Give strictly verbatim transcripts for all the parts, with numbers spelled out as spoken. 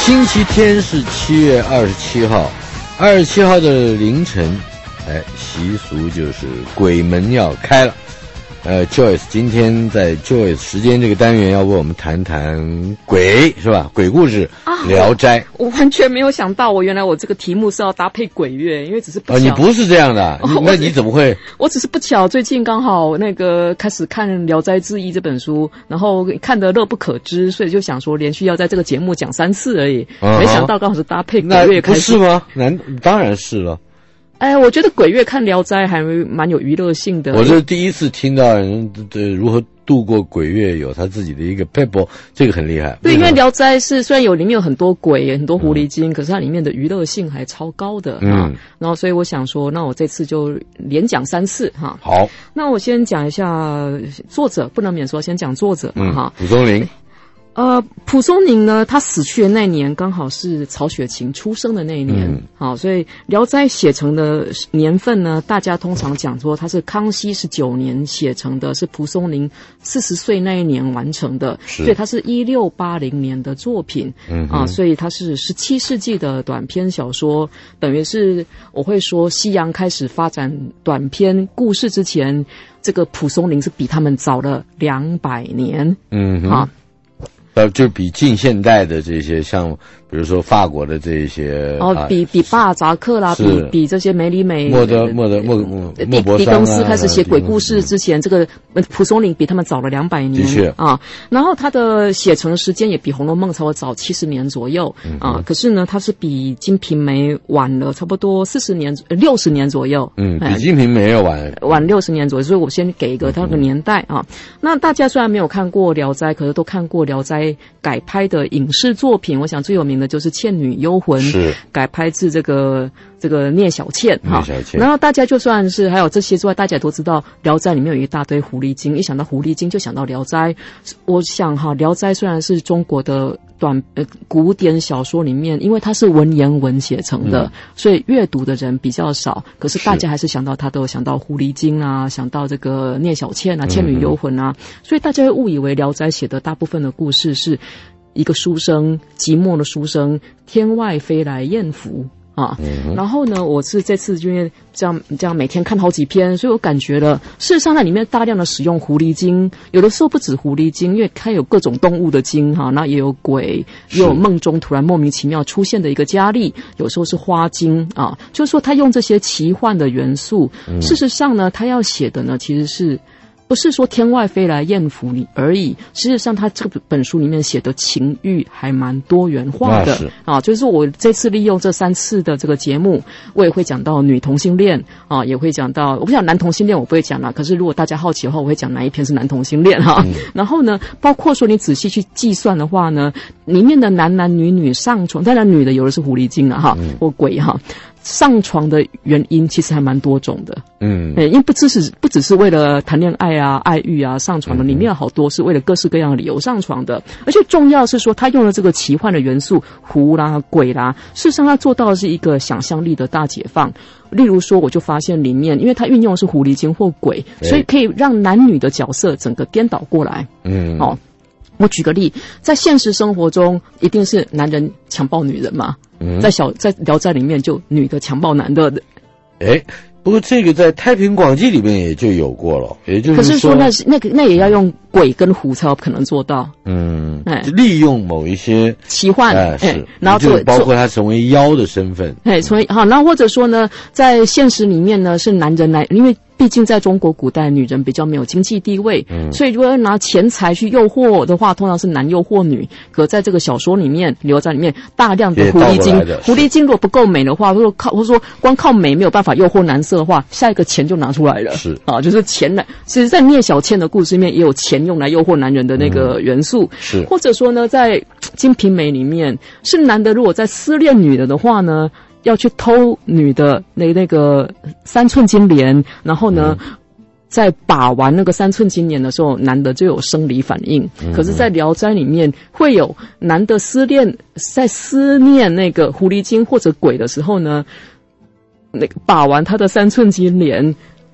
星期天是七月二十七号，二十七号的凌晨，哎，习俗就是鬼门要开了。呃 ，Joyce 今天在 Joyce 时间这个单元要为我们谈谈鬼，是吧？鬼故事，啊、聊斋。 我完全没有想到，我原来我这个题目是要搭配鬼乐，因为只是不巧。 哦，你不是这样的，哦、那你怎么会？ 我只是不巧，最近刚好那个开始看《聊斋志异》这本书，然后看得乐不可支，所以就想说连续要在这个节目讲三次而已。啊、没想到刚好是搭配鬼乐开始。 不是吗？难，当然是了。 哎，我觉得鬼月看《聊斋》还蛮有娱乐性的。 我是第一次听到人的如何度过鬼月，有他自己的一个 paper， 这个很厉害。 对，因为《聊斋》是虽然有里面有很多鬼、很多狐狸精，嗯、可是它里面的娱乐性还超高的。嗯，啊、然后所以我想说，那我这次就连讲三次哈。 好， 那我先讲一下作者，不能免说先讲作者嘛哈。 蒲松龄。 呃，蒲松龄呢，他死去的那年刚好是曹雪芹出生的那一年，嗯、好，所以《聊斋》写成的年份呢，大家通常讲说他是康熙十九年写成的，是蒲松龄四十岁那一年完成的，所以他是一六八零年的作品，嗯啊，所以他是十七世纪的短篇小说，等于是我会说西洋开始发展短篇故事之前，这个蒲松龄是比他们早了两百年，嗯啊。 呃，就比近现代的这些，像比如说法国的这些哦，啊、比比巴尔扎克啦，比比这些梅里美、 莫德莫德莫莫莫泊桑啊，狄更斯开始写鬼故事之前，这个蒲松龄比他们早了两百年，的确啊。然后他的写成时间也比《红楼梦》稍微早七十年左右、嗯、啊，可是呢，他是比《金瓶梅》晚了差不多四十年六十年左右， 嗯，比《金瓶梅》要晚晚六十年左右，所以我先给一个他的年代、嗯、啊。那大家虽然没有看过《聊斋》，可是都看过《聊斋》改拍的影视作品，我想最有名的就是《倩女幽魂》，是改拍自这个这个聂小倩哈。然后大家就算是还有这些之外，大家也都知道《聊斋》里面有一大堆狐狸精，一想到狐狸精就想到《聊斋》。我想哈，《聊斋》虽然是中国的短呃古典小说里面，因为它是文言文写成的，嗯、所以阅读的人比较少。可是大家还是想到他都有想到狐狸精啊，想到这个聂小倩啊、倩女幽魂啊，嗯、所以大家会误以为《聊斋》写的大部分的故事是一个书生寂寞的书生，天外飞来艳福啊。嗯、然后呢，我是这次因为这样这样每天看好几篇，所以我感觉了，事实上它里面大量的使用狐狸精，有的时候不止狐狸精，因为它有各种动物的精哈，那也有鬼，也有梦中突然莫名其妙出现的一个佳丽，有时候是花精啊，就是说他用这些奇幻的元素，嗯、事实上呢，他要写的呢其实是。不是说天外飞来艳福你而已，事实上他这本书里面写的情欲还蛮多元化的啊，就是我这次利用这三次的这个节目，我也会讲到女同性恋啊，也会讲到我不讲男同性恋我不会讲啦，可是如果大家好奇的话，我会讲哪一篇是男同性恋哈、啊嗯。然后呢，包括说你仔细去计算的话呢，里面的男男女女上床，当然女的有的是狐狸精了哈，嗯、或鬼哈。上床的原因其实还蛮多种的，嗯，因为不只是不只是为了谈恋爱啊、爱欲啊上床的，里面有好多是为了各式各样的理由上床的，而且重要是说他用了这个奇幻的元素，狐啦、鬼啦，事实上他做到的是一个想象力的大解放。例如说，我就发现里面，因为他运用的是狐狸精或鬼，所以可以让男女的角色整个颠倒过来，嗯，哦。我举个例，在现实生活中，一定是男人强暴女人嘛？嗯，在小在聊斋里面，就女的强暴男的。哎， 不过这个在《太平广记》里面也就有过了，也就是说， 可是说那是那个那也要用鬼跟狐才有可能做到。 嗯，哎，利用某一些奇幻， 哎是， 然后做包括他成为妖的身份。 哎，成为好，那或者说呢，在现实里面呢，是男人来，因为。毕竟在中国古代，女人比较没有经济地位，嗯，所以如果要拿钱财去诱惑的话，通常是男诱惑女。可在这个小说里面，聊斋里面大量的狐狸精，狐狸精如果不够美的话，或者靠或者说光靠美没有办法诱惑男色的话，下一个钱就拿出来了，是啊，就是钱来。其实，在聂小倩的故事里面，也有钱用来诱惑男人的那个元素，嗯、是或者说呢，在《金瓶梅》里面，是男的如果在思恋女的的话呢。要去偷女的那那个三寸金莲，然后呢，嗯、在把玩那个三寸金莲的时候，男的就有生理反应。嗯、可是，在《聊斋》里面会有男的思恋，在思念那个狐狸精或者鬼的时候呢，那个把玩他的三寸金莲。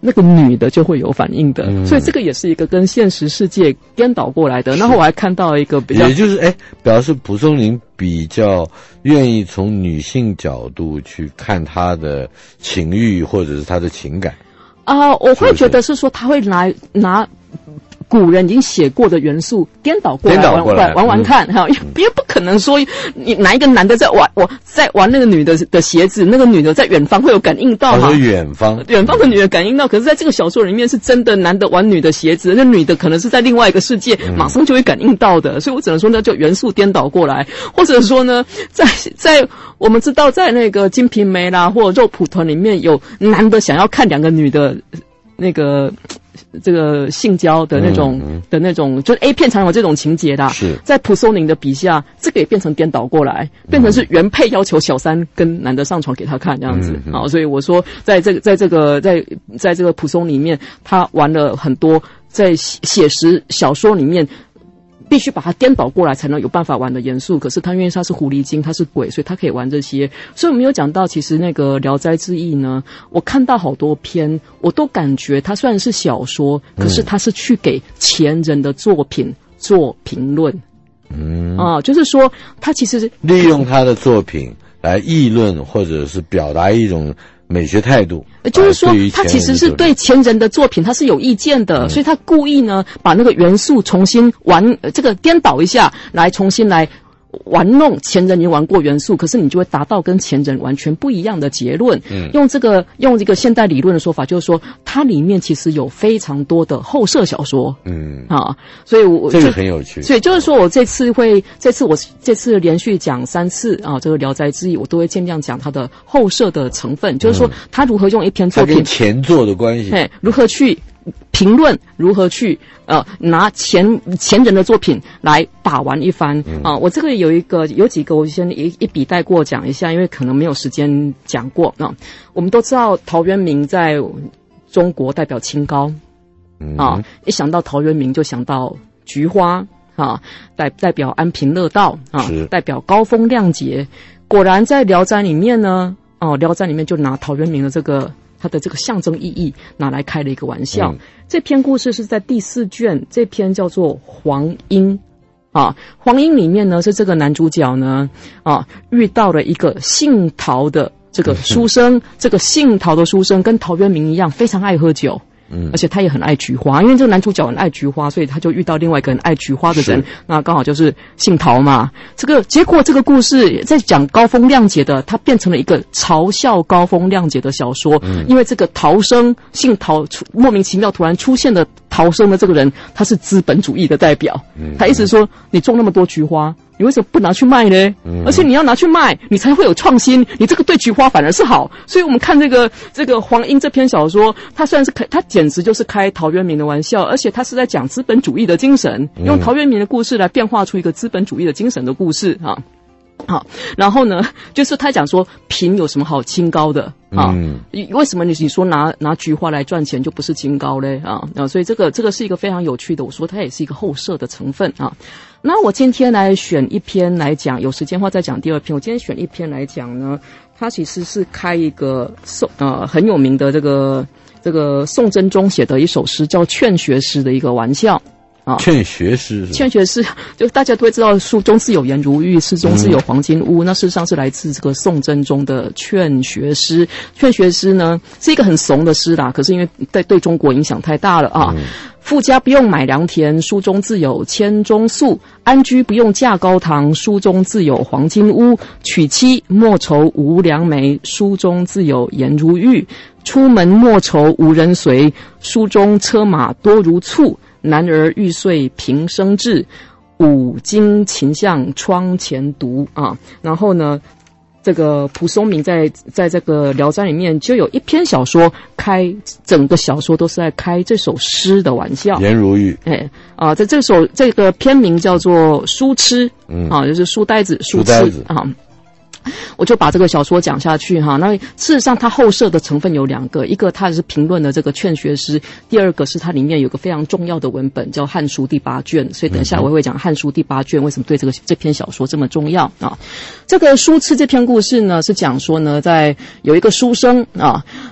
那个女的就会有反应的， 嗯、 所以这个也是一个跟现实世界颠倒过来的。然后我还看到一个比较， 也就是哎，表示蒲松龄比较愿意从女性角度去看她的情欲或者是她的情感啊、呃，我会觉得是说他会拿拿。古人已经写过的元素颠倒过来玩玩玩玩看哈，因为不可能说你哪一个男的在玩我在玩那个女的的鞋子，那个女的在远方会有感应到嘛？ 哦，远方远方的女的感应到，可是在这个小说里面是真的男的玩女的鞋子，那女的可能是在另外一个世界，马上就会感应到的，所以我只能说呢，就元素颠倒过来，或者说呢，在在我们知道在那个《金瓶梅》啦或者《肉蒲团》里面有男的想要看两个女的那个。这个性交的那种、嗯嗯、的那种，就是 A 片常有这种情节的。 是在蒲松龄的笔下，这个也变成颠倒过来，变成是原配要求小三跟男的上床给他看这样子。嗯嗯、好，所以我说，在这个在这个在在这个蒲松里面，他玩了很多在写实小说里面。必须把它颠倒过来才能有办法玩的元素，可是他因为他是狐狸精，他是鬼，所以他可以玩这些。所以我们有讲到，其实那个《聊斋志异》呢，我看到好多篇，我都感觉它虽然是小说，可是它是去给前人的作品做评论。嗯啊，就是说他其实利用他的作品来议论，或者是表达一种美学态度， 就是说他其实是对前人的作品他是有意见的、嗯、所以他故意呢把那个元素重新玩这个颠倒一下，来重新来玩弄前人已经玩过元素，可是你就会达到跟前人完全不一样的结论。嗯，用这个用这个现代理论的说法，就是说它里面其实有非常多的后设小说。嗯啊，所以我这个很有趣。 所以就是说我这次会这次我这次连续讲三次啊，这个《聊斋志异》我都会尽量讲它的后设的成分，就是说他如何用一篇作品它跟前作的关系， 哎，如何去评论，如何去呃拿前前人的作品来把玩一番啊、呃！我这个有一个有几个，我先一一笔带过讲一下，因为可能没有时间讲过啊、呃。我们都知道陶渊明在中国代表清高啊、呃，一想到陶渊明就想到菊花啊，代代表安贫乐道啊，代表高风亮节。果然在《聊斋》里面呢，哦、呃，《聊斋》里面就拿陶渊明的这个。他的这个象征意义拿来开了一个玩笑、嗯、这篇故事是在第四卷，这篇叫做黄莺啊，黄莺里面呢是这个男主角呢啊遇到了一个姓陶的这个书生、嗯、这个姓陶的书生跟陶渊明一样非常爱喝酒，嗯，而且他也很爱菊花，因为这个男主角很爱菊花，所以他就遇到另外一个很爱菊花的人，那刚好就是姓陶嘛。这个结果，这个故事在讲高风亮节的，它变成了一个嘲笑高风亮节的小说。嗯，因为这个陶生姓陶，莫名其妙突然出现的陶生的这个人，他是资本主义的代表。嗯，他一直说你种那么多菊花。你为什么不拿去卖呢？嗯、而且你要拿去卖，你才会有创新。你这个对菊花反而是好。所以我们看这个这个黄莺这篇小说，它虽然是开，它简直就是开陶渊明的玩笑，而且它是在讲资本主义的精神，用陶渊明的故事来变化出一个资本主义的精神的故事啊。好，然后呢，就是他讲说贫有什么好清高的啊？嗯、为什么你你说拿拿菊花来赚钱就不是清高嘞啊？啊，所以这个这个是一个非常有趣的，我说它也是一个后设的成分啊。那我今天来选一篇来讲，有时间的话再讲第二篇。我今天选一篇来讲呢，它其实是开一个宋呃很有名的这个这个宋真宗写的一首诗，叫《劝学诗》的一个玩笑。啊， 劝学诗， 劝学诗，就大家都会知道，书中自有颜如玉，诗中自有黄金屋。嗯、那事实上是来自这个宋真宗的劝学诗。劝学诗呢是一个很怂的诗啦，可是因为对对中国影响太大了啊。嗯、富家不用买良田，书中自有千钟粟；安居不用架高堂，书中自有黄金屋；娶妻莫愁无良媒，书中自有颜如玉；出门莫愁无人随，书中车马多如簇。男儿欲睡平生志，五经琴向窗前读啊。然后呢，这个蒲松龄在在这个《聊斋》里面就有一篇小说，开整个小说都是在开这首诗的玩笑。 颜如玉， 哎啊，在这首这个篇名叫做《书痴》，嗯啊，就是书呆子，书痴啊。我就把这个小说讲下去哈。那事实上它后设的成分有两个，一个它是评论的这个劝学诗，第二个是它里面有个非常重要的文本叫《汉书》第八卷，所以等一下我会讲《汉书》第八卷为什么对这个这篇小说这么重要啊。这个书痴这篇故事呢是讲说呢，在有一个书生啊，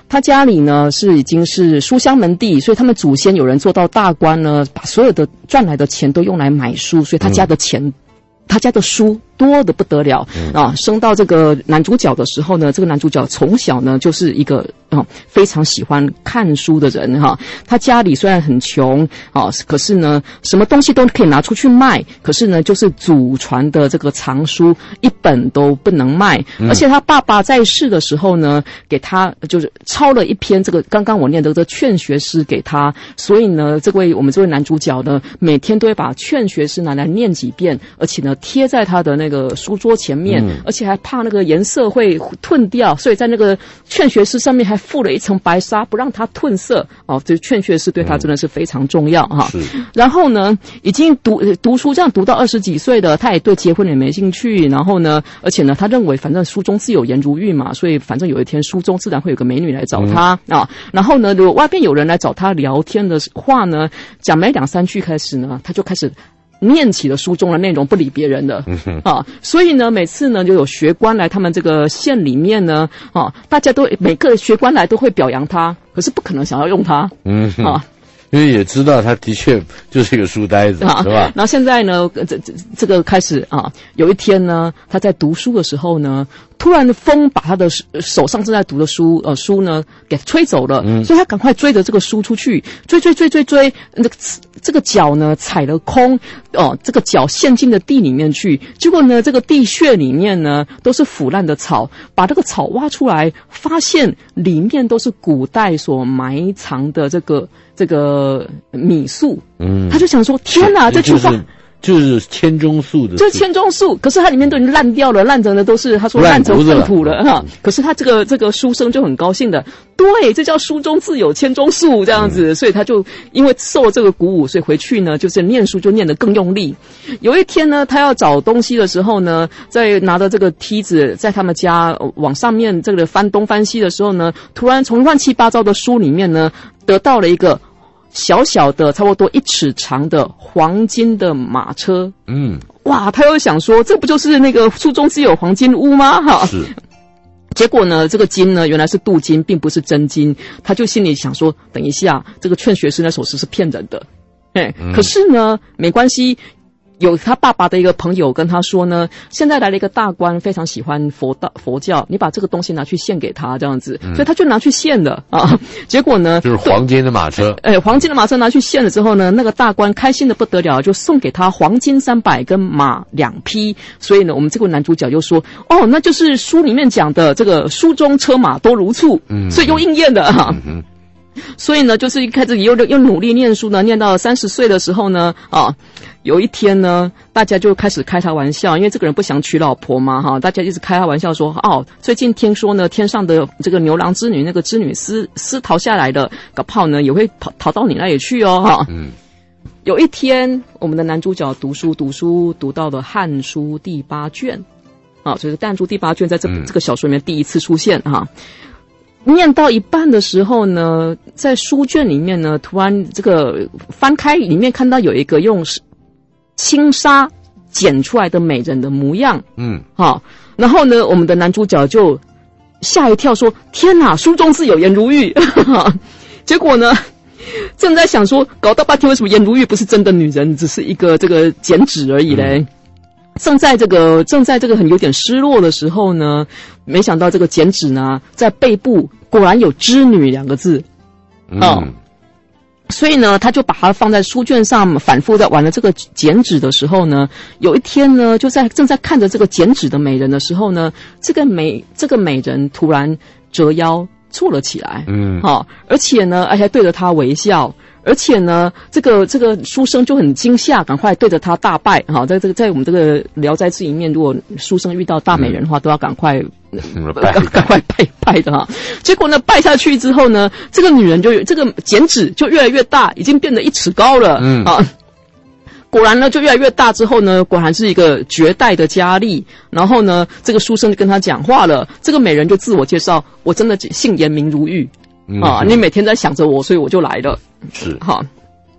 他家里呢是已经是书香门第，所以他们祖先有人做到大官呢，把所有的赚来的钱都用来买书，所以他家的钱。嗯他家的书多得不得了、嗯、啊！升到这个男主角的时候呢，这个男主角从小呢就是一个啊非常喜欢看书的人哈。他家里虽然很穷啊，可是呢什么东西都可以拿出去卖，可是呢就是祖传的这个藏书一本都不能卖。嗯、而且他爸爸在世的时候呢，给他就是抄了一篇这个刚刚我念的这个劝学诗给他，所以呢，这位我们这位男主角呢，每天都会把劝学诗拿来念几遍，而且呢。贴在他的那个书桌前面、嗯、而且还怕那个颜色会褪掉，所以在那个劝学诗上面还附了一层白纱，不让它褪色哦。这劝学诗对他真的是非常重要哈、嗯。然后呢，已经读读书这样读到二十几岁的，他也对结婚也没兴趣。然后呢，而且呢，他认为反正书中自有颜如玉嘛，所以反正有一天书中自然会有个美女来找他、嗯、啊。然后呢，如果外边有人来找他聊天的话呢，讲没两三句开始呢，他就开始。念起了书中的内容，不理别人的、嗯、啊，所以呢，每次呢就有学官来他们这个县里面呢，啊，大家都每个学官来都会表扬他，可是不可能想要用他，嗯啊。 因为也知道他的确就是一个书呆子，啊、是吧？ 然后现在呢，这这这个开始啊，有一天呢，他在读书的时候呢，突然风把他的手上正在读的书呃书呢给吹走了，嗯、所以他赶快追着这个书出去，追追追追追，那个这个脚呢踩了空，哦、呃，这个脚陷进了地里面去，结果呢，这个地穴里面呢都是腐烂的草，把这个草挖出来，发现里面都是古代所埋藏的这个。这个米粟，嗯，他就想说：天哪，这句话就是千钟粟的， 就是千钟粟。可是它里面都已经烂掉了，烂成的都是他说烂成粪土了哈。可是他这个这个书生就很高兴的，对，这叫书中自有千钟粟这样子，嗯、所以他就因为受了这个鼓舞，所以回去呢就是念书就念得更用力。有一天呢，他要找东西的时候呢，在拿着这个梯子在他们家往上面这个翻东翻西的时候呢，突然从乱七八糟的书里面呢。得到了一个小小的差不多一尺长的黄金的马车，嗯，哇，他又想说，这不就是那个书中自有黄金屋吗？哈，是。结果呢，这个金呢原来是镀金，并不是真金。他就心里想说，等一下，这个劝学师那首诗是骗人的，哎、嗯，可是呢，没关系。有他爸爸的一个朋友跟他说呢，现在来了一个大官，非常喜欢佛道佛教，你把这个东西拿去献给他，这样子，嗯、所以他就拿去献了啊。结果呢， 就是黄金的马车， 哎，黄金的马车拿去献了之后呢，那个大官开心的不得了，就送给他黄金三百跟马两匹。所以呢，我们这个男主角就说，哦，那就是书里面讲的这个书中车马多如簇，嗯，所以又应验了哈。嗯嗯所以呢，就是一开始又又努力念书呢，念到三十岁的时候呢，啊，有一天呢，大家就开始开他玩笑，因为这个人不想娶老婆嘛，哈，大家一直开他玩笑说，哦，最近听说呢，天上的这个牛郎织女那个织女丝丝逃下来的，搞不好呢也会逃逃到你那里去哦，哈。嗯。有一天，我们的男主角读书读书读到了《汉书》第八卷，啊，所以《汉书》第八卷在这、嗯、这个小说里面第一次出现哈。念到一半的时候呢，在书卷里面呢，突然这个翻开里面看到有一个用轻纱剪出来的美人的模样，嗯，好，然后呢，我们的男主角就吓一跳，说：“天哪，书中自有颜如玉。”结果呢，正在想说，搞到半天为什么颜如玉不是真的女人，只是一个这个剪纸而已嘞？嗯正在这个正在这个很有点失落的时候呢，没想到这个剪纸呢，在背部果然有织女两个字，哦，嗯、所以呢，他就把它放在书卷上，反复在玩了这个剪纸的时候呢，有一天呢，就在正在看着这个剪纸的美人的时候呢，这个美这个美人突然折腰坐了起来，嗯，好，而且呢，而且对着他微笑。而且呢，这个这个书生就很惊吓，赶快对着他大拜。好，在这个在我们这个《聊斋志异》里面，如果书生遇到大美人的话，嗯、都要赶快赶赶快拜拜的哈。结果呢，拜下去之后呢，这个女人就这个剪纸就越来越大，已经变得一尺高了。嗯啊，果然呢，就越来越大之后呢，果然是一个绝代的佳丽。然后呢，这个书生就跟他讲话了，这个美人就自我介绍：我真的姓颜，名如玉。啊，你每天在想着我，所以我就来了。是哈，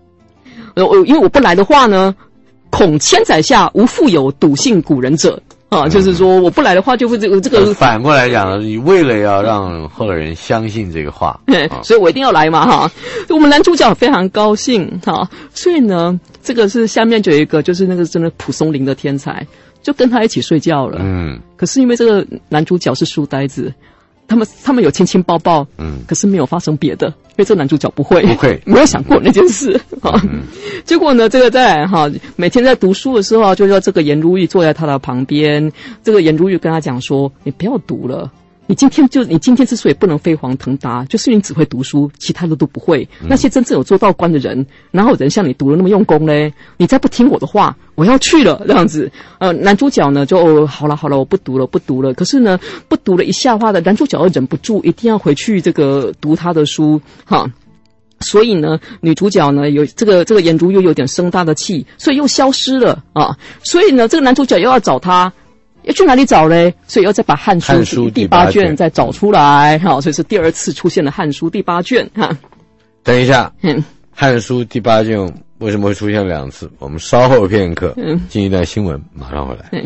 我因为我不来的话呢，恐千载下无复有笃信古人者啊，就是说我不来的话就会这个这个。 反过来讲，你为了要让后来人相信这个话， 啊、所以我一定要来嘛哈。我们男主角非常高兴哈，所以呢，这个是下面就有一个就是那个真的蒲松龄的天才，就跟他一起睡觉了。嗯，可是因为这个男主角是书呆子。他们他们有亲亲抱抱，嗯，可是没有发生别的，因为这个男主角不会， 不会， 没有想过那件事。好、嗯，结果呢，这个在哈每天在读书的时候，就叫这个颜如玉坐在他的旁边，这个颜如玉跟他讲说：“你不要读了。”你今天就你今天之所以不能飞黄腾达，就是你只会读书，其他的都不会。嗯、那些真正有做到官的人，哪有人像你读的那么用功嘞？你再不听我的话，我要去了这样子。呃，男主角呢就、哦、好了好了，我不读了不读了。可是呢，不读了一下话的男主角又忍不住，一定要回去这个读他的书哈。所以呢，女主角呢有这个这个颜如玉又有点生大的气，所以又消失了啊。所以呢，这个男主角又要找她。要去哪里找嘞？所以要再把《汉书》第八卷再找出来，哈，所以是第二次出现了《汉书》第八卷，哈。 等一下，嗯，《汉书》第八卷为什么会出现两次？我们稍后片刻，嗯，进一段新闻，马上回来。嗯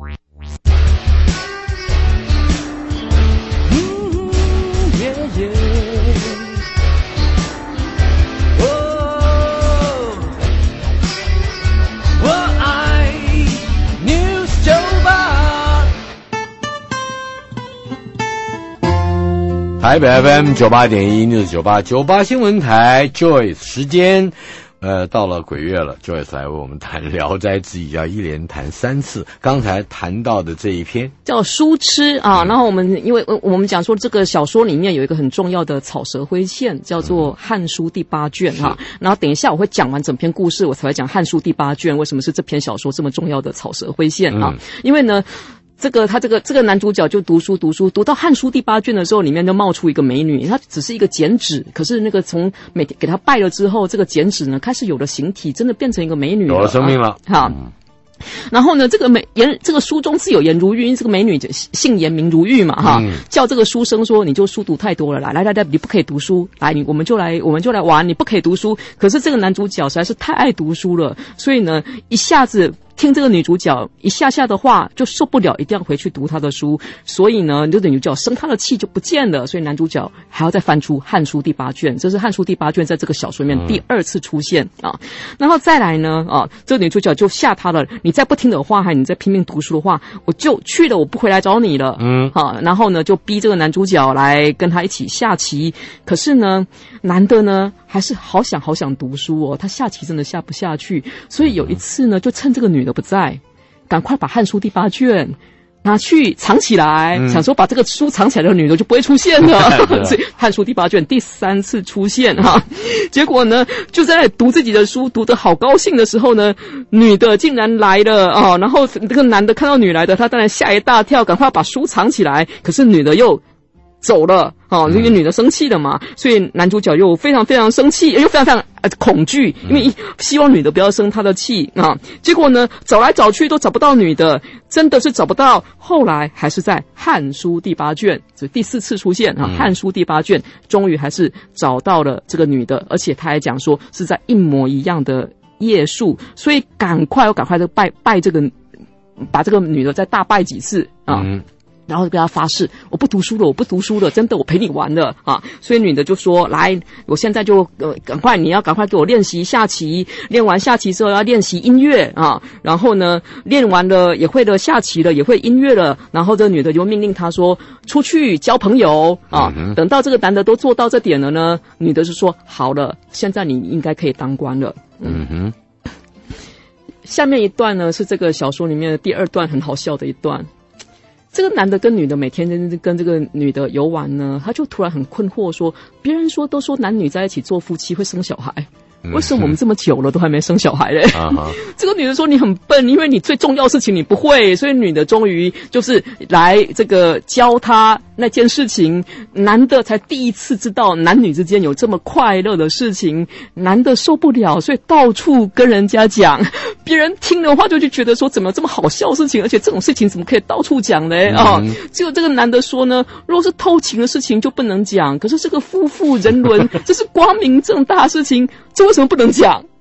台北 F M 九八点一 News 九八九八新闻台 Joyce 时间，呃，到了鬼月了 ，Joyce 来为我们谈《聊斋志异》，要一连谈三次。刚才谈到的这一篇叫书痴啊，嗯、然后我们因为我们讲说这个小说里面有一个很重要的草蛇灰线，叫做《汉书》第八卷哈、嗯。然后等一下我会讲完整篇故事，我才会讲《汉书》第八卷为什么是这篇小说这么重要的草蛇灰线啊？嗯、因为呢。这个他这个这个男主角就读书读书读到《汉书》第八卷的时候，里面就冒出一个美女，她只是一个剪纸，可是那个从每天给她拜了之后，这个剪纸呢开始有了形体，真的变成一个美女了， 有了生命了。 好、啊。嗯然后呢，这个美颜这个书中自有颜如玉，这个美女姓颜名如玉嘛，哈、嗯，叫这个书生说，你就书读太多了，来来来来，你不可以读书，来你我们就来我们就来玩，你不可以读书。可是这个男主角实在是太爱读书了，所以呢，一下子听这个女主角一下下的话就受不了，一定要回去读她的书，所以呢，这个女主角生她的气就不见了，所以男主角还要再翻出《汉书》第八卷，这是《汉书》第八卷在这个小说里面第二次出现、嗯、啊，然后再来呢啊，这个女主角就吓他了。你再不听的话，还你再拼命读书的话，我就去了，我不回来找你了。嗯，好，然后呢，就逼这个男主角来跟他一起下棋。可是呢，男的呢还是好想好想读书哦，他下棋真的下不下去，所以有一次呢，就趁这个女的不在，赶快把《汉书》第八卷拿去藏起来、嗯、想说把这个书藏起来的女的就不会出现了所以《汉书》第八卷第三次出现哈，结果呢就在读自己的书读得好高兴的时候呢，女的竟然来了啊！然后这个男的看到女来的，他当然吓一大跳，赶快把书藏起来，可是女的又走了哦，因为女的生气了嘛，所以男主角又非常非常生气，又非常非常、呃、恐惧，因为希望女的不要生他的气啊。结果呢，找来找去都找不到女的，真的是找不到。后来还是在《汉书》第八卷，这第四次出现啊，《汉书》第八卷终于还是找到了这个女的，而且他还讲说是在一模一样的页数，所以赶快要赶快的拜拜这个，把这个女的再大拜几次啊。嗯，然后跟他发誓，我不读书了，我不读书了，真的，我陪你玩了啊！所以女的就说：“来，我现在就呃，赶快，你要赶快给我练习下棋，练完下棋之后要练习音乐啊！然后呢，练完了也会了下棋了，也会音乐了。然后这女的就命令他说：出去交朋友啊！嗯、等到这个男的都做到这点了呢，女的就说：好了，现在你应该可以当官了。嗯哼。下面一段呢是这个小说里面的第二段，很好笑的一段。”这个男的跟女的每天跟这个女的游玩呢，他就突然很困惑说，别人说都说男女在一起做夫妻会生小孩，为什么我们这么久了都还没生小孩嘞？嗯、这个女的说你很笨，因为你最重要的事情你不会，所以女的终于就是来这个教他那件事情，男的才第一次知道男女之间有这么快乐的事情，男的受不了，所以到处跟人家讲，别人听的话就就觉得说怎么这么好笑的事情，而且这种事情怎么可以到处讲呢？啊、嗯，结果这个男的说呢，如果是偷情的事情就不能讲，可是这个夫妇人伦这是光明正大的事情，这为什么不能讲？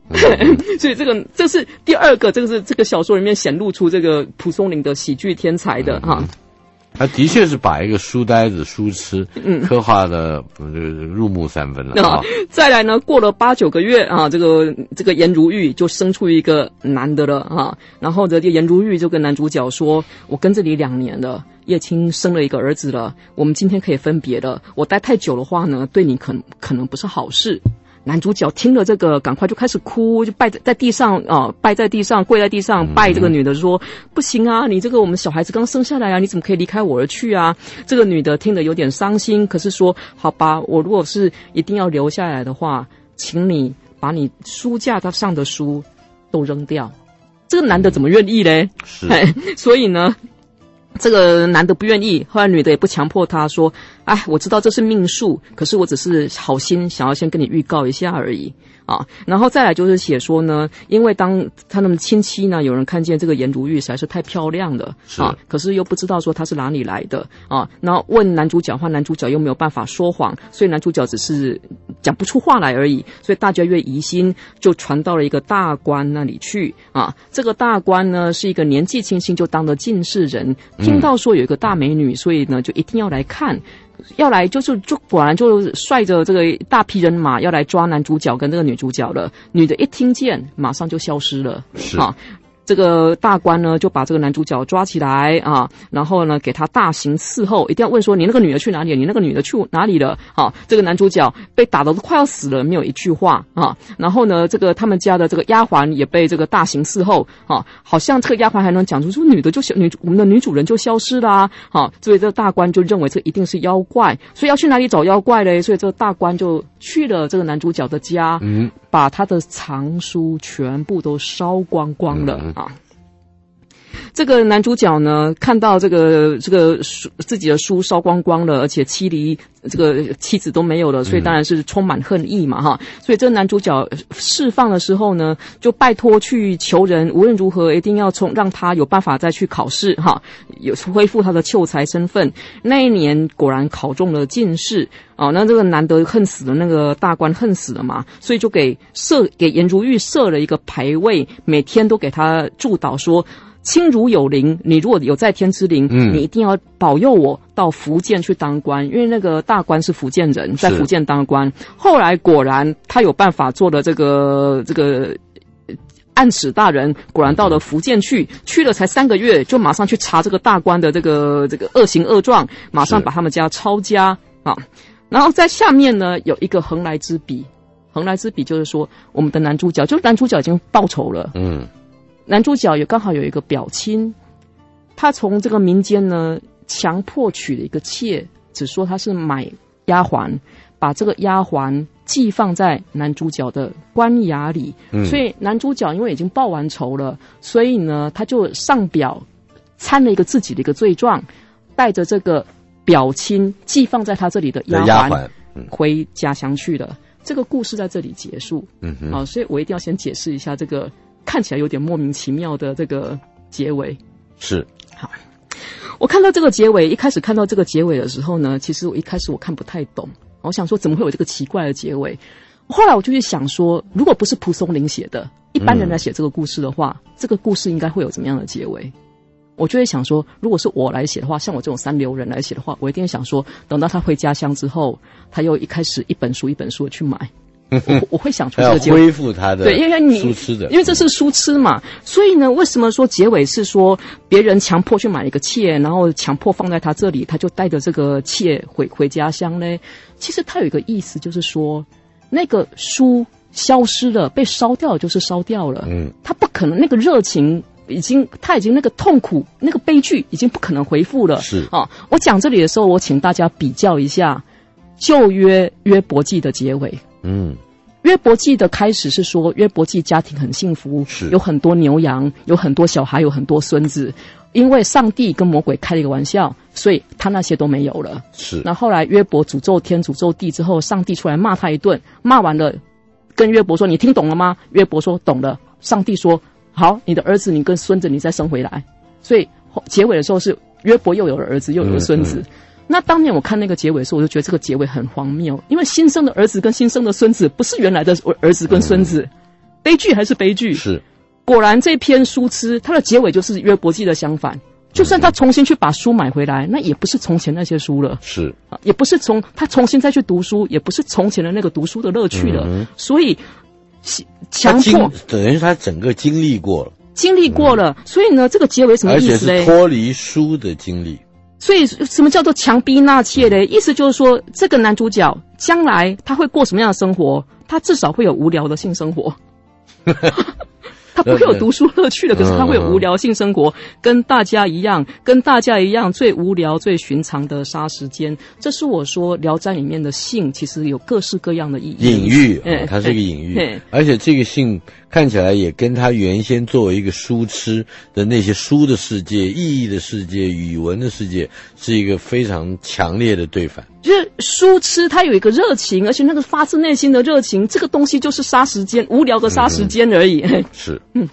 嗯、 所以这个这是第二个，这个是这个小说里面显露出这个蒲松龄的喜剧天才的哈。 嗯他的确是把一个书呆子、书痴，嗯，刻画的入木三分了啊。 再来呢，过了八九个月啊，这个这个颜如玉就生出一个男的了啊。然后这个颜如玉就跟男主角说：“我跟着你两年了，叶青生了一个儿子了，我们今天可以分别了。我待太久的话呢，对你可能可能不是好事。”男主角听了这个，赶快就开始哭，就拜在地上啊、呃，拜在地上，跪在地上拜这个女的说：“不行啊，你这个我们小孩子刚生下来啊，你怎么可以离开我而去啊？”这个女的听得有点伤心，可是说：“好吧，我如果是一定要留下来的话，请你把你书架上的书都扔掉。”这个男的怎么愿意嘞？ 是， 所以呢。这个男的不愿意，后来女的也不强迫他，说：“哎，我知道这是命数，可是我只是好心想要先跟你预告一下而已啊。”然后再来就是写说呢，因为当他们亲戚呢，有人看见这个颜如玉实在是太漂亮了啊，可是又不知道说她是哪里来的啊，然后问男主角话，男主角又没有办法说谎，所以男主角只是讲不出话来而已，所以大家越疑心，就传到了一个大官那里去啊。这个大官呢是一个年纪轻轻就当了进士人。听到说有一个大美女，所以呢就一定要来看，要来就是就果然就率着这个大批人马要来抓男主角跟这个女主角了。女的一听见，马上就消失了。 是啊。这个大官呢就把这个男主角抓起来啊，然后呢给他大刑伺候，一定要问说你那个女的去哪里了？你那个女的去哪里了？啊，这个男主角被打得都快要死了，没有一句话啊。然后呢，这个他们家的这个丫鬟也被这个大刑伺候啊，好像这个丫鬟还能讲出说女的就女我们的女主人就消失啦啊，所以这个大官就认为这一定是妖怪，所以要去哪里找妖怪嘞？所以这个大官就去了这个男主角的家，嗯，把他的藏书全部都烧光光了。嗯啊，这个男主角呢，看到这个这个书自己的书烧光光了，而且妻离这个妻子都没有了，所以当然是充满恨意嘛哈。所以这个男主角释放的时候呢，就拜托去求人，无论如何一定要从让他有办法再去考试哈，有恢复他的秀才身份。那一年果然考中了进士。哦，那这个难得恨死了，那个大官恨死了嘛，所以就给设给颜如玉设了一个牌位，每天都给他祝祷说：“亲如有灵，你如果有在天之灵，嗯，你一定要保佑我到福建去当官，因为那个大官是福建人，在福建当官。”后来果然他有办法做了这个这个。按使大人果然到了福建去，去了才三个月，就马上去查这个大官的这个这个恶行恶状，马上把他们家抄家啊。然后在下面呢有一个横来之笔，横来之笔就是说我们的男主角，就是男主角已经报仇了，嗯，男主角也刚好有一个表亲，他从这个民间呢强迫娶了一个妾，只说他是买丫鬟，把这个丫鬟寄放在男主角的官衙里，嗯，所以男主角因为已经报完仇了，所以呢他就上表参了一个自己的一个罪状，带着这个表亲寄放在他这里的丫鬟回家乡去了。这个故事在这里结束。嗯哼，好，所以我一定要先解释一下这个看起来有点莫名其妙的这个结尾。 是， 好，我看到这个结尾，一开始看到这个结尾的时候呢，其实我一开始我看不太懂，我想说怎么会有这个奇怪的结尾？后来我就去想说，如果不是蒲松龄写的，一般人来写这个故事的话，嗯，这个故事应该会有怎么样的结尾？我就会想说，如果是我来写的话，像我这种三流人来写的话，我一定会想说，等到他回家乡之后，他又一开始一本书一本书的去买，我我会想出这个结尾， 要恢复他的对，因为你书痴的， 因为这是书痴嘛，所以呢，为什么说结尾是说别人强迫去买一个妾，然后强迫放在他这里，他就带着这个妾回回家乡呢？其实他有一个意思，就是说那个书消失了，被烧掉了就是烧掉了，嗯，他不可能那个热情。已经，他已经那个痛苦、那个悲剧已经不可能恢复了。 是啊，我讲这里的时候，我请大家比较一下旧约约伯记的结尾。嗯，约伯记的开始是说约伯记家庭很幸福， 是有很多牛羊，有很多小孩，有很多孙子。因为上帝跟魔鬼开了一个玩笑，所以他那些都没有了。 是。 那后来约伯诅咒天、诅咒地之后，上帝出来骂他一顿，骂完了，跟约伯说：“你听懂了吗？”约伯说：“懂了。”上帝说：“好，你的儿子，你跟孙子，你再生回来。”所以结尾的时候是约伯又有了儿子，又有了孙子。嗯嗯，那当年我看那个结尾的时候，我就觉得这个结尾很荒谬，因为新生的儿子跟新生的孙子不是原来的儿子跟孙子，嗯， 悲剧还是悲剧？ 是。 果然这篇书痴，它的结尾就是约伯记的相反。就算他重新去把书买回来，那也不是从前那些书了， 是， 也不是从他重新再去读书，也不是从前的那个读书的乐趣了。嗯、所以强迫等于他整个经历过了， 经历过了。嗯、所以呢，这个结尾什么意思呢？ 而且是脱离书的经历。 所以什么叫做强逼纳妾呢？意思就是说，这个男主角将来他会过什么样的生活？他至少会有无聊的性生活。他不会有读书乐趣的，可是他会有无聊性生活，跟大家一样，跟大家一样最无聊、最寻常的杀时间。这是我说《聊斋》里面的性，其实有各式各样的意义。 隐喻，哦、它是一个隐喻，而且这个性看起来也跟他原先作为一个书痴的那些书的世界、意义的世界、语文的世界，是一个非常强烈的对反。 就是书痴，他有一个热情，而且那个发自内心的热情，这个东西就是杀时间，无聊的杀时间而已。 嗯、是，嗯。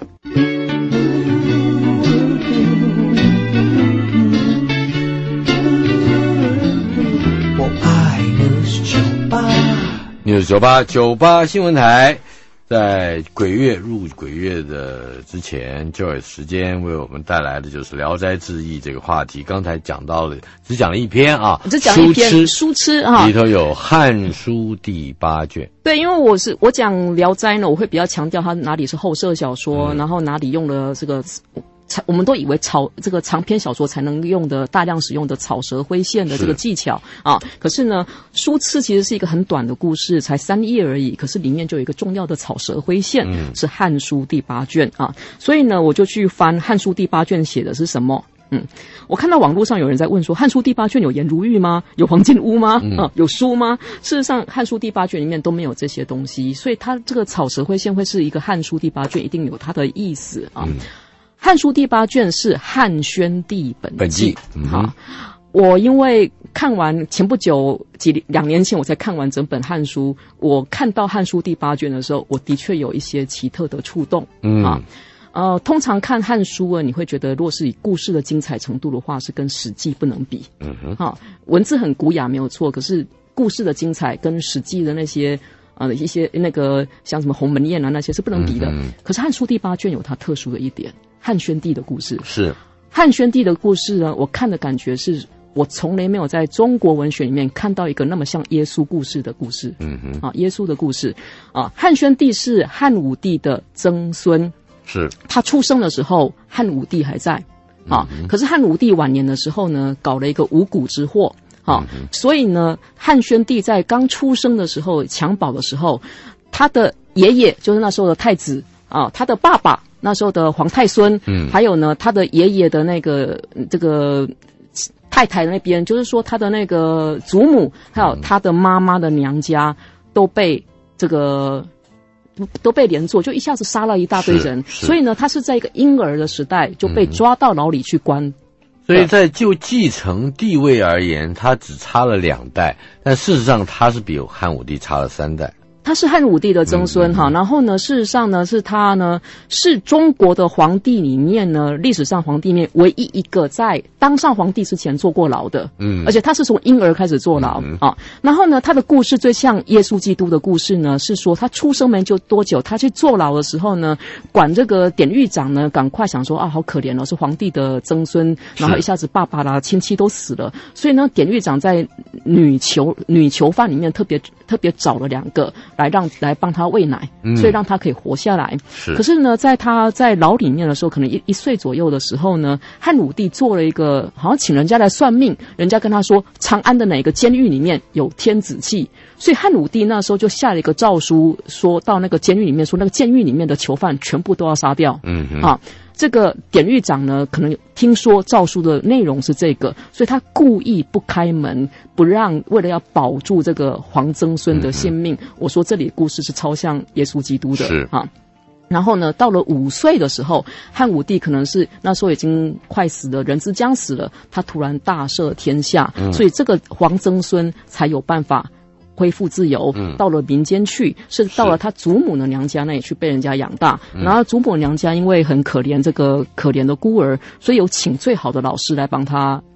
我爱News九八 ，News 九八九八新闻台。在鬼月入鬼月的之前 ，Joyce 时间为我们带来的就是《聊斋志异》这个话题。刚才讲到了，只讲了一篇啊， 只讲一篇书痴啊， 里头有《汉书》第八卷。 对，因为我是我讲《聊斋》呢，我会比较强调它哪里是后设小说，嗯、然后哪里用了这个。我们都以为草这个长篇小说才能用的大量使用的草蛇灰线的这个技巧啊，可是呢，书痴其实是一个很短的故事，才三页而已，可是里面就有一个重要的草蛇灰线，嗯、是《汉书》第八卷啊，所以呢，我就去翻《汉书》第八卷写的是什么。嗯，我看到网络上有人在问说，《汉书》第八卷有颜如玉吗？有黄金屋吗？嗯、啊，有书吗？事实上，《汉书》第八卷里面都没有这些东西，所以它这个草蛇灰线会是一个《汉书》第八卷一定有它的意思啊。嗯《汉书》第八卷是汉宣帝本纪。 本纪， 嗯、好，我因为看完前不久几两年前我才看完整本《汉书》，我看到《汉书》第八卷的时候，我的确有一些奇特的触动。嗯啊，呃，通常看《汉书》啊，你会觉得，若是以故事的精彩程度的话，是跟《史记》不能比。嗯哼，好，文字很古雅没有错，可是故事的精彩跟《史记》的那些。呃，一些那个像什么鸿门宴啊，那些是不能比的。嗯、可是《汉书》第八卷有它特殊的一点，汉宣帝的故事是汉宣帝的故事呢。我看的感觉是我从来没有在中国文学里面看到一个那么像耶稣故事的故事。嗯哼，啊，耶稣的故事啊，汉宣帝是汉武帝的曾孙， 是他出生的时候汉武帝还在啊，嗯、可是汉武帝晚年的时候呢，搞了一个五谷之祸。好，嗯、所以呢，汉宣帝在刚出生的时候襁褓的时候，他的爷爷就是那时候的太子啊，他的爸爸那时候的皇太孙，嗯，还有呢，他的爷爷的那个这个太太那边，就是说他的那个祖母，还有他的妈妈的娘家，都被这个都被连坐，就一下子杀了一大堆人。所以呢，他是在一个婴儿的时代就被抓到牢里去关。嗯， 所以在就继承地位而言，他只差了两代，但事实上他是比汉武帝差了三代。 他是汉武帝的曾孙哈、嗯嗯，然后呢，事实上呢，是他呢是中国的皇帝里面呢，历史上皇帝里面唯一一个在当上皇帝之前坐过牢的，嗯，而且他是从婴儿开始坐牢、嗯、啊。然后呢，他的故事最像耶稣基督的故事呢，是说他出生没就多久，他去坐牢的时候呢，管这个典狱长呢，赶快想说啊，好可怜哦，是皇帝的曾孙，然后一下子爸爸啦、亲戚都死了，所以呢，典狱长在女囚女囚犯里面特别特别找了两个。来让来帮他喂奶，所以让他可以活下来。是，可是呢，在他在牢里面的时候，可能一一岁左右的时候呢，汉武帝做了一个，好像请人家来算命，人家跟他说，长安的哪个监狱里面有天子气，所以汉武帝那时候就下了一个诏书，说到那个监狱里面，说那个监狱里面的囚犯全部都要杀掉。嗯哼，啊。这个典狱长呢，可能听说诏书的内容是这个，所以他故意不开门，不让，为了要保住这个皇曾孙的性命。嗯、我说这里的故事是超像耶稣基督的，是啊。然后呢，到了五岁的时候，汉武帝可能是那时候已经快死了，人之将死了，他突然大赦天下，嗯、所以这个皇曾孙才有办法。恢复自由，嗯、到了民间去，是到了他祖母的娘家那里去被人家养大。嗯、然后祖母娘家因为很可怜这个可怜的孤儿，所以有请最好的老师来帮他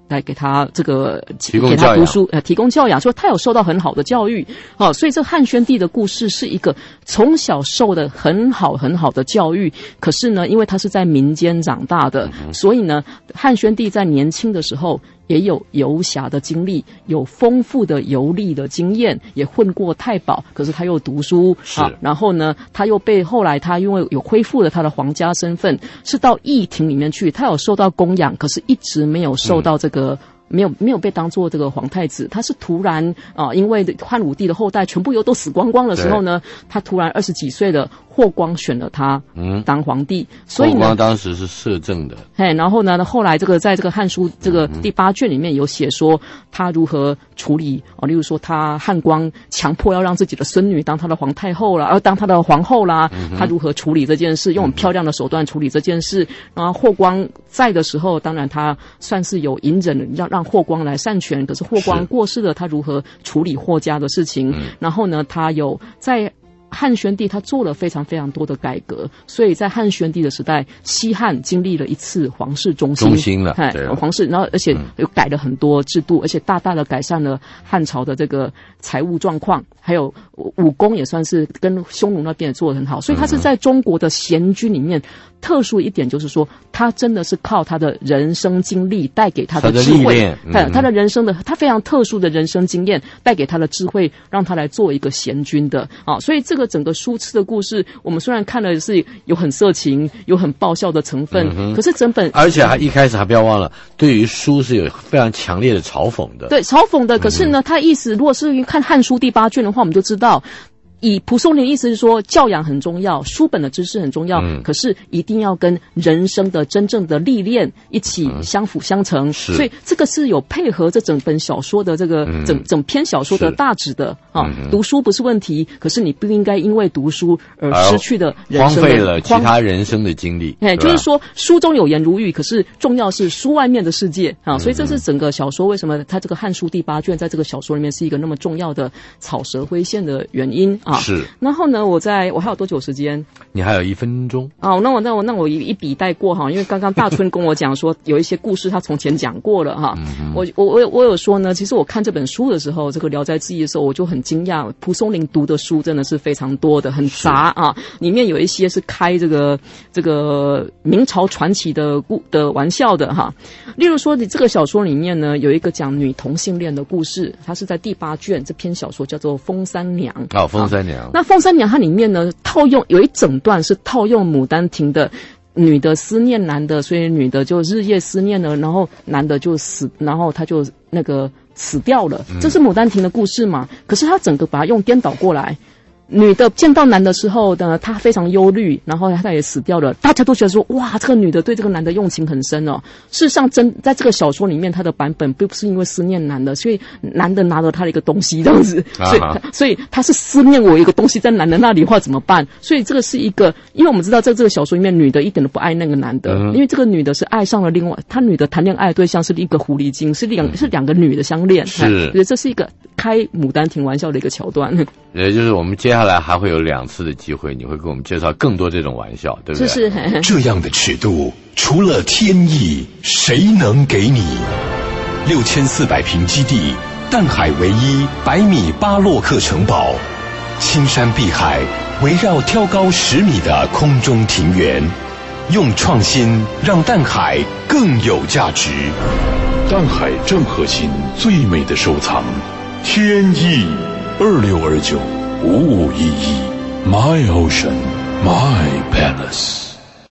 来给他这个提供给他读书，呃，提供教养，说他有受到很好的教育，哦，所以这汉宣帝的故事是一个从小受的很好很好的教育。可是呢，因为他是在民间长大的，嗯、所以呢，汉宣帝在年轻的时候也有游侠的经历，有丰富的游历的经验，也混过太保。可是他又读书啊，然后呢，他又被后来他因为有恢复了他的皇家身份，是到议廷里面去，他有受到供养，可是一直没有受到这个。嗯没有没有被当作这个皇太子，他是突然啊、呃，因为汉武帝的后代全部又都死光光的时候呢，他突然二十几岁的霍光选了他嗯当皇帝，嗯、所以呢， 霍光当时是摄政的， 嘿，然后呢，后来这个在这个《汉书》这个第八卷里面有写说他如何处理哦，例如说他汉光强迫要让自己的孙女当他的皇太后啦，要当他的皇后啦，嗯、他如何处理这件事，用很漂亮的手段处理这件事。然后霍光在的时候，当然他算是有隐忍让。让霍光来擅权，可是霍光过世了，他如何处理霍家的事情？嗯、然后呢，他有在汉宣帝他做了非常非常多的改革，所以在汉宣帝的时代，西汉经历了一次皇室中兴， 中兴了，对、 皇室，然后而且又改了很多制度，而且大大的改善了汉朝的这个财务状况，还有武功也算是跟匈奴那边也做得很好，所以他是在中国的贤君里面。特殊一点就是说，他真的是靠他的人生经历带给他的智慧，他的、嗯、他的人生的他非常特殊的人生经验带给他的智慧，让他来做一个贤君的啊。所以这个整个书痴的故事，我们虽然看了是有很色情、有很爆笑的成分，嗯、可是整本而且还一开始还不要忘了，对于书是有非常强烈的嘲讽的， 对嘲讽的。可是呢，嗯、他意思如果是看《汉书》第八卷的话，我们就知道。以蒲松龄的意思是说，教养很重要，书本的知识很重要，嗯、可是一定要跟人生的真正的历练一起相辅相成。嗯、所以这个是有配合这整本小说的这个、嗯、整整篇小说的大旨的啊。嗯、读书不是问题，可是你不应该因为读书而失去的人生的荒废了其他人生的经历。 哎，就是说书中有颜如玉，可是重要是书外面的世界啊。所以这是整个小说为什么它这个《汉书》第八卷在这个小说里面是一个那么重要的草蛇灰线的原因啊。 是， 然后呢，我在我还有多久时间？ 你还有一分钟啊！那我那我那我一一笔带过哈，因为刚刚大春跟我讲说有一些故事他从前讲过了哈。嗯、我我我我有说呢，其实我看这本书的时候，这个《聊斋志异》的时候，我就很惊讶，蒲松龄读的书真的是非常多的，很杂啊。里面有一些是开这个这个明朝传奇的故的玩笑的哈。例如说，你这个小说里面呢，有一个讲女同性恋的故事，它是在第八卷，这篇小说叫做《风三娘》。 哦，风三娘。 那《风三娘》它里面呢，套用有一整段是套用《牡丹亭》的女的思念男的，所以女的就日夜思念了，然后男的就死，然后他就那个死掉了。这是《牡丹亭》的故事嘛？可是他整个把它用颠倒过来。女的见到男的时候呢，她非常忧虑，然后她也死掉了。大家都觉得说，哇，这个女的对这个男的用情很深哦。事实上，真在这个小说里面，她的版本并不是因为思念男的，所以男的拿了她的一个东西这样子，所以所以她是思念我一个东西在男的那里的话怎么办？所以这个是一个，因为我们知道在这个小说里面，女的一点都不爱那个男的，嗯、因为这个女的是爱上了另外，她女的谈恋爱的对象是一个狐狸精，是两、嗯、是两个女的相恋， 是， 所以这是一个开牡丹亭玩笑的一个桥段。 也就是我们接下来还会有两次的机会，你会给我们介绍更多这种玩笑，对不对？ 是是。 这样的尺度，除了天意，谁能给你？六千四百平基地，淡海唯一百米巴洛克城堡，青山碧海，围绕挑高十米的空中庭园，用创新让淡海更有价值。 淡海正核心最美的收藏，天意。二六二九五五一一 ，My Ocean, My Palace。